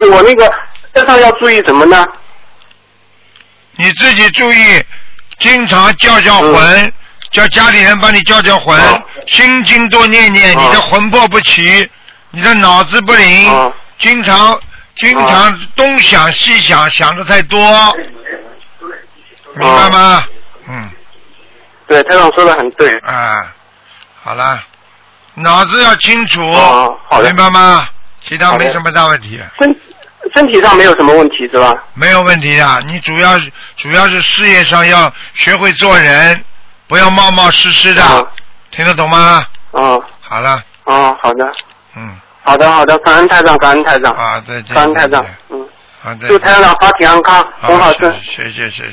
我那个身上要注意什么呢？ 你自己注意，经常叫魂，叫家里人帮你叫魂，心经多念念，你的魂魄不齐，你的脑子不灵，经常东想西想，想的太多，明白吗？ 对，台长说的很对。 好了，脑子要清楚， 好的， 明白吗？其他没什么大问题。 身体上没有什么问题是吧？ 没有问题的，你主要是事业上要学会做人，不要冒冒失失的，听得懂吗？好了。 好的。好的，感恩台长。 再见。 感恩台长。 好的。 祝台长法体安康，很好身。 谢谢。